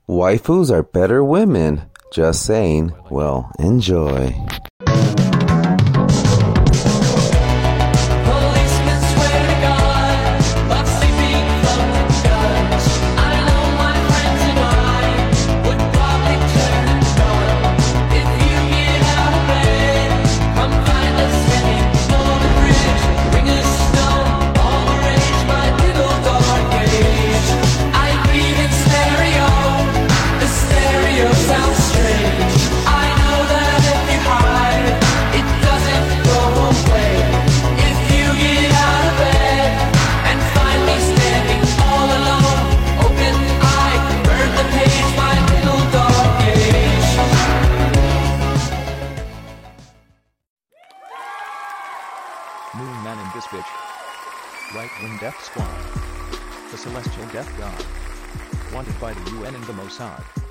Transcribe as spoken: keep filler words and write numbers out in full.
Waifus are better women. Just saying. Well, enjoy. Moon Man in this bitch. Right-wing death squad. The celestial death god. Wanted by the U N and the Mossad.